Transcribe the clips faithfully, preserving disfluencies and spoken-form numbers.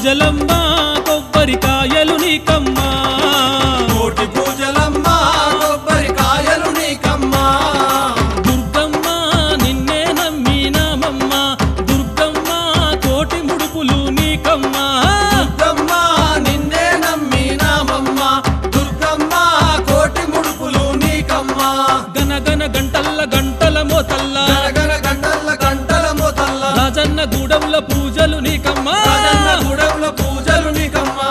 పూజలమ్మా కొబ్బరికాయలు నీకమ్మా కోటి పూజలమ్మా కొబ్బరికాయలు నీకమ్మా దుర్గమ్మ నిన్నే నమ్మినామమ్మా దుర్గమ్మ కోటి ముడుపులు నీకమ్మా దుర్గమ్మ నిన్నే నమ్మినామమ్మా దుర్గమ్మ కోటి ముడుపులు నీకమ్మా గనగన గంటల్ల గంటల మోతల్ల గనగన గంటల్ల గంటల మోతల్ల రాజన్న గూడెంల పూజలు నీకమ్మా రాజన్న గూడెంల పూజలు నీకమ్మా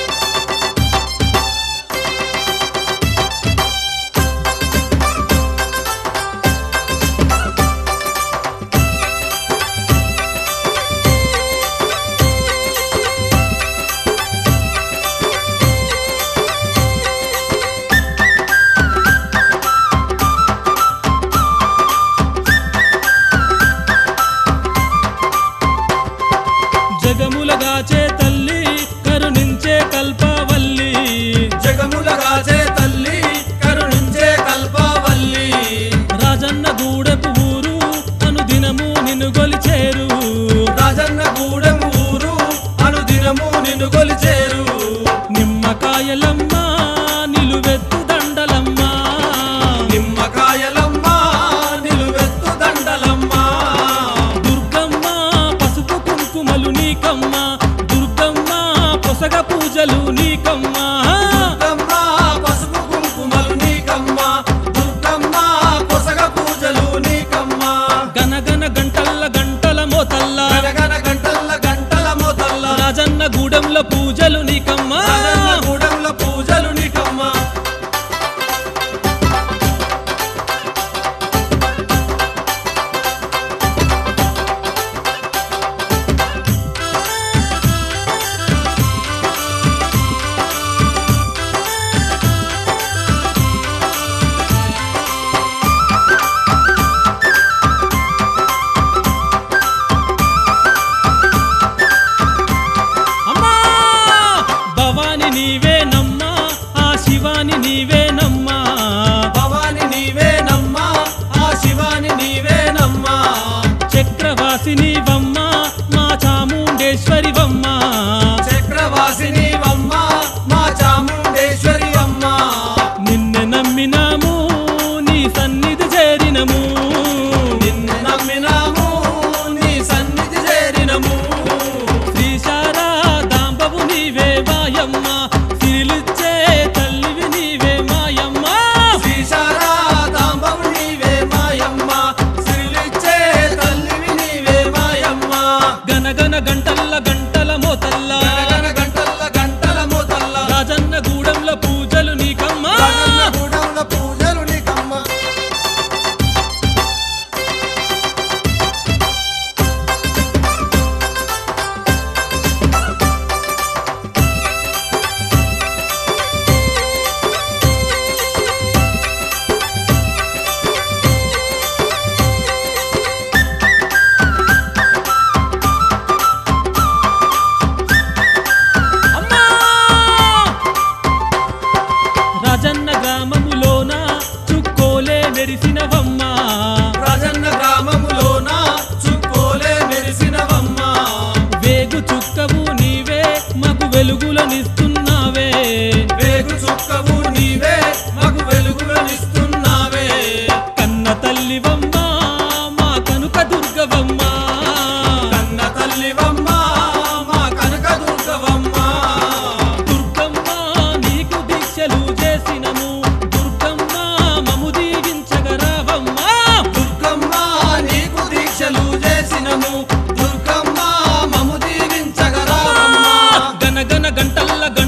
జగములగాచే తల్లి కరుణించే కల్పవల్లి జగములగాచే తల్లి కరుణించే కల్పవల్లి రాజన్న గూడెపు ఊరు అనుదినము నిన్ను గొలిచేరు రాజన్న గూడెం ఊరు అనుదినము నిన్ను కొలిచేరు నిమ్మకాయలమ్మ నిలువెత్తు దండలమ్మ నిమ్మకాయలమ్మ నిలువెత్తు దండలమ్మ దుర్గమ్మ పసుపు కుంకుమలు నీకమ్మ దుర్గమ్మ పొసగ పూజలు నీకమ్మ దుర్గమ్మ పసుపు కుంకుమలు నీకమ్మ దుర్గమ్మ పొసగ పూజలు నీకమ్మ గనగన గంటల్ల గంటల మోతల్ల గనగన గంటల్ల గంటల మోతల్ల రాజన్న గూడెంల పూజలు నీకమ్మ రాజన్న గూడెంల పూజలు నీకమ్మ అమ్మా భవాని నీవేనమ్మా ఆ శివాని నీవేనమ్మా భవాని నీవేనమ్మా ఆ శివాని నీవేనమ్మా చక్రవాసినివమ్మ మా చాముండేశ్వరివమ్మ చక్రవాసినివమ్మ మా చాముండేశ్వరి అమ్మ నిన్ను నమ్మినాము నీ సన్నిధి చేరినము నిన్ను నమ్మినాము నీ సన్నిధి చేరినము శ్రీశారదాంబవు నీవే మాయమ్మ సిరిలిచ్చే తల్లివి నీవే మాయమ్మ శ్రీశారదాంబవు నీవే మాయమ్మ సిరిలిచ్చే తల్లివి నీవే మాయమ్మ గనగన గంటల్ల గంటల మోతల్ల గనగన గంటల్ల గంటల మోతల్ల రాజన్న గూడెంల పూజలు నీకమ్మా రాజన్న గూడెంల పూజలు నీకమ్మ అమ్మా రాజన్న గ్రామములోన చుక్కోలే మెరిసినవమ్మ రాజన్న గ్రామములోన చుక్కోలే మెరిసినవమ్మ వేగు చుక్కవు నీవే మాకు వెలుగులనిస్తున్నావే వేగు చుక్కవు నీవే మాకు వెలుగులనిస్తున్నావే కన్న తల్లివమ్మ మా కనుక దుర్గవమ్మ కన్న తల్లివమ్మ మా కనక దుర్గవమ్మ దుర్గమ్మ నీకు దీక్షలు చేసినము దుర్గమ్మ మము దీవించగరావమ్మ దుర్గమ్మ నీకు దీక్షలు చేసినము దుర్గమ్మ మము దీవించగరావమ్మ గనగన గంటల్ల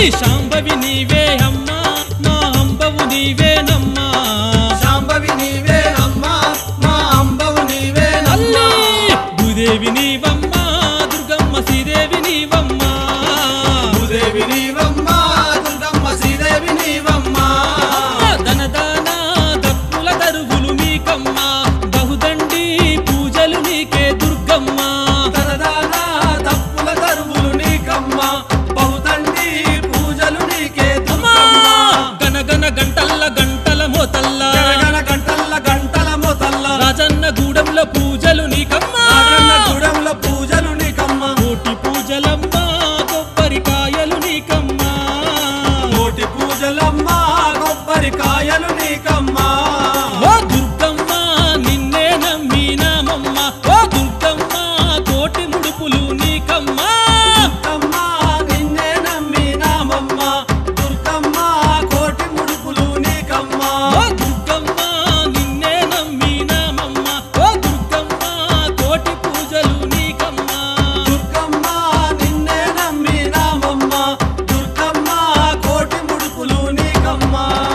శాంభవి నీవే అమ్మా మా అంబవు నీవేనమ్మా శాంభవి నీవే అమ్మా మా అంబవు నీవేనమ్మా భూదేవి నీవమ్మా దుర్గమ్మ శ్రీదేవి నీవమ్మా భూదేవి నీవమ్మా దుర్గమ్మ శ్రీదేవి నీవమ్మా ధనదాన దప్పుల దరువులు నీకమ్మా బహుదండి పూజలు నీకే దుర్గమ్మ తరదాన తప్పుల తరువులు నీకమ్మా బహుదండి పూజలు నీకే అమ్మా దుర్గమ్మ గనగన గంటల్ల గంటల మోతల్ల గణగణ గంటల్ల గంటల మొతల్ల రాజన్న గూడెంలో పూజలు నీకమ్మా రాజన్న గూడెంలో పూజలు నీకమ్మా కోటి పూజలమ్మా కొబ్బరికాయలు నీకమ్మా కోటి పూజలమ్మా కొబ్బరికాయలు నీకమ్మా ఓ దుర్గమ్మ నిన్నే నమ్మినామమ్మ ఓ దుర్గమ్మ కోటి ముడుపులు నీకమ్మా దుర్గమ్మ నిన్నే నమ్మినామమ్మా దుర్గమ్మ కోటి ముడుపులు నీకమ్మా ఓ దుర్గమ్మ నిన్నే నమ్మినామమ్మ ఓ దుర్గమ్మ కోటి పూజలు నీకమ్మా దుర్గమ్మ నిన్నే నమ్మినామమ్మా దుర్గమ్మ కోటి ముడుపులు నీకమ్మా